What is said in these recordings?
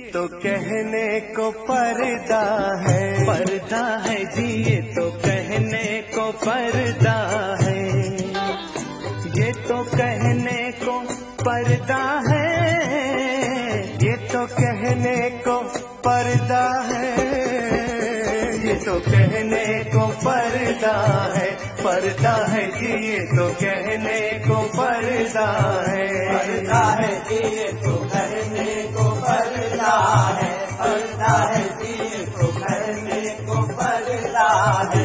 तो कहने को पर्दा है जी, ये तो कहने को पर्दा है, ये तो कहने को पर्दा है, ये तो कहने को पर्दा है, ये तो कहने को पर्दा है जी, ये तो कहने को पर्दा है जी, ये तो कहने को पर्दा है जी, ये तो कहने को पर्दा है।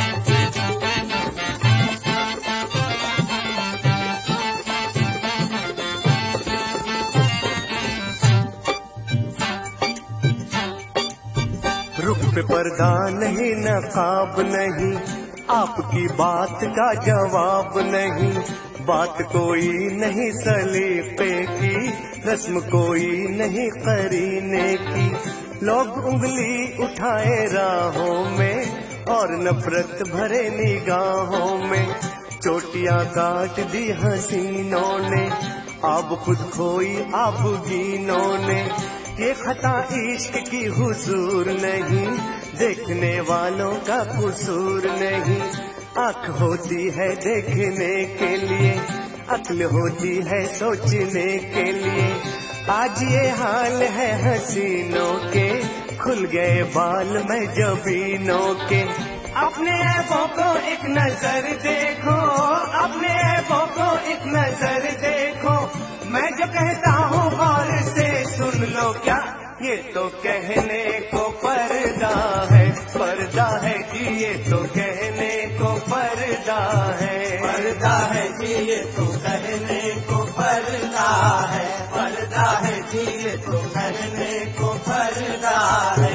रुख पे पर्दा नहीं, नकाब नहीं, आपकी बात का जवाब नहीं, बात कोई नहीं सलीके की, रस्म कोई नहीं करीने की, लोग उंगली उठाए राहों में और नफरत भरे निगाहों में, चोटियां काट दी हसीनों ने, अब खुद खोई अब गीनों ने, ये खता इश्क की हुजूर नहीं, देखने वालों का कसूर नहीं, आँख होती है देखने के लिए, अक्ल होती है सोचने के लिए, आज ये हाल है हसीनों के, खुल गए बाल में जबीनों के, अपने ऐबों को एक नजर देखो, अपने ऐबों को एक नजर देखो, मैं जो कहता हूँ गौर से सुन लो क्या, ये तो कहने को पर्दा है जी, ये तो कहने को पर्दा है जी, ये तो कहने को पर्दा है जी, ये तो कहने को पर्दा है।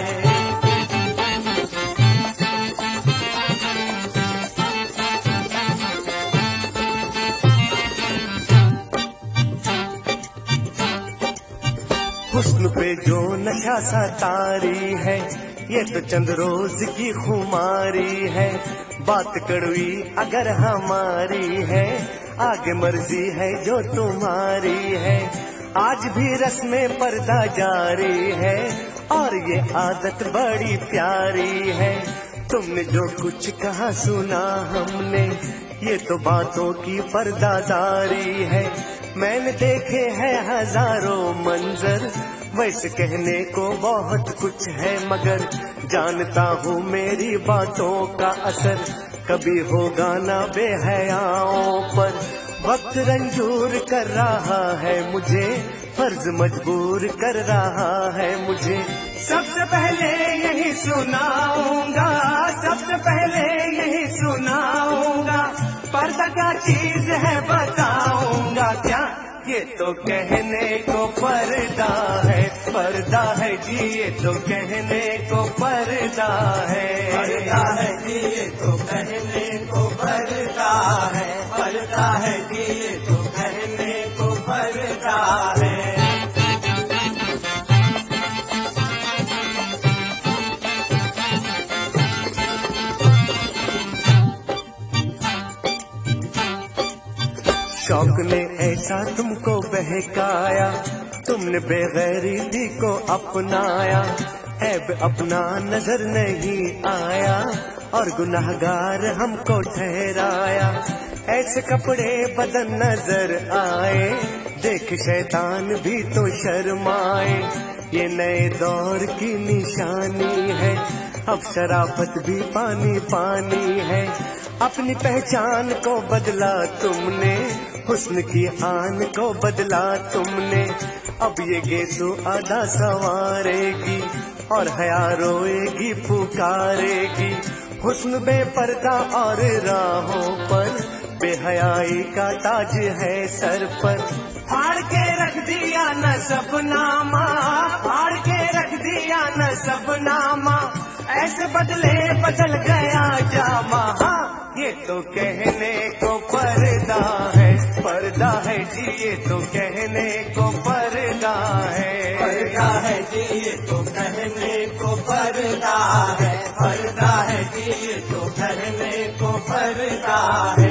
हुस्न पे जो नशा सा तारी है, ये तो चंद रोज की खुमारी है, बात कड़वी अगर हमारी है, आगे मर्जी है जो तुम्हारी है, आज भी रस्में पर्दा जारी है, और ये आदत बड़ी प्यारी है, तुमने जो कुछ कहा सुना हमने, ये तो बातों की पर्दादारी है, मैंने देखे हैं हजारों मंजर, वैसे कहने को बहुत कुछ है, मगर जानता हूँ मेरी बातों का असर कभी होगा ना बेहयाओं पर, वक्त रंजूर कर रहा है मुझे, फर्ज मजबूर कर रहा है मुझे, सबसे पहले यही सुनाऊंगा, सबसे पहले यही सुनाऊंगा, पर्दा क्या चीज है बताऊंगा क्या, ये तो कहने को पर्दा है जी, ये तो कहने को पर्दा है जी, ये तो कहने को पर्दा है जी, ये तो कहने को पर्दा है। शौक ने ऐसा तुमको बहकाया, तुमने बेगैरती को अपनाया, ऐब अपना नजर नहीं आया, और गुनाहगार हमको ठहराया, ऐसे कपड़े बदन नजर आए, देख शैतान भी तो शर्माए, ये नए दौर की निशानी है, अब शराफत भी पानी पानी है, अपनी पहचान को बदला तुमने, हुस्न की आन को बदला तुमने, अब ये गेसु आधा सवारेगी, और हया रोएगी पुकारेगी, हुस्न बेपर्दा और राहों पर, बेहयाई का ताज है सर पर, फाड़ के रख दिया न सबनामा, फाड़ के रख दिया न सबनामा, ऐसे बदले बदल गया जामा, ये तो कहने को पर्दा है जी, ये तो कहने को पर्दा है जी, ये तो कहने को पर्दा है जी, ये तो कहने को पर्दा है।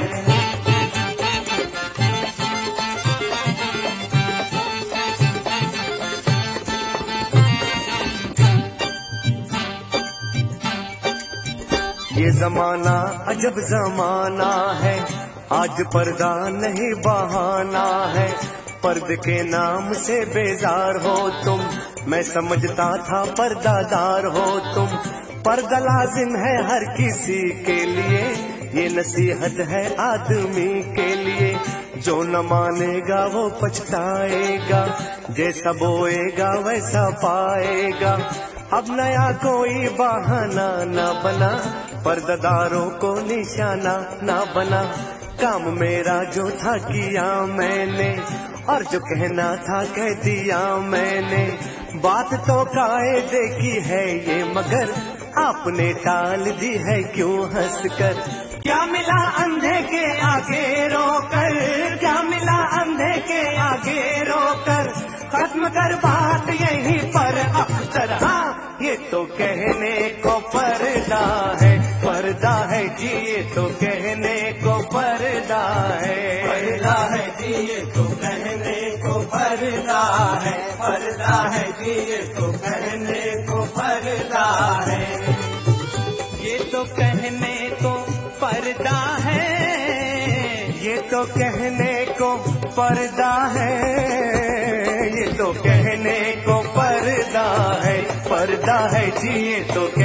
जमाना अजब जमाना है, आज पर्दा नहीं बहाना है। पर्दे के नाम से बेजार हो तुम, मैं समझता था पर्दादार हो तुम। पर्दा लाजिम है हर किसी के लिए, ये नसीहत है आदमी के लिए। जो न मानेगा वो पछताएगा, जैसा बोएगा वैसा पाएगा। अब नया कोई बहाना न बना, पर्दादारों को निशाना न बना। काम मेरा जो था किया मैंने, और जो कहना था कह दिया मैंने। बात तो कायदे की है ये, मगर आपने टाल दी है क्यों हंसकर। क्या मिला अंधे के आगे रोकर, क्या मिला अंधे के आगे रोकर। खत्म कर बात यहीं पर अख्तर। हाँ, ये तो कहने को पर्दा है, पर्दा है जी ये तो कहने को पर्दा है। पर्दा है जी ये तो कहने को पर्दा है, पर्दा है जी ये तो कहने को पर्दा है। ये तो कहने को पर्दा है, ये तो कहने को पर्दा है। ये तो कहने को पर्दा है, पर्दा है जी ये तो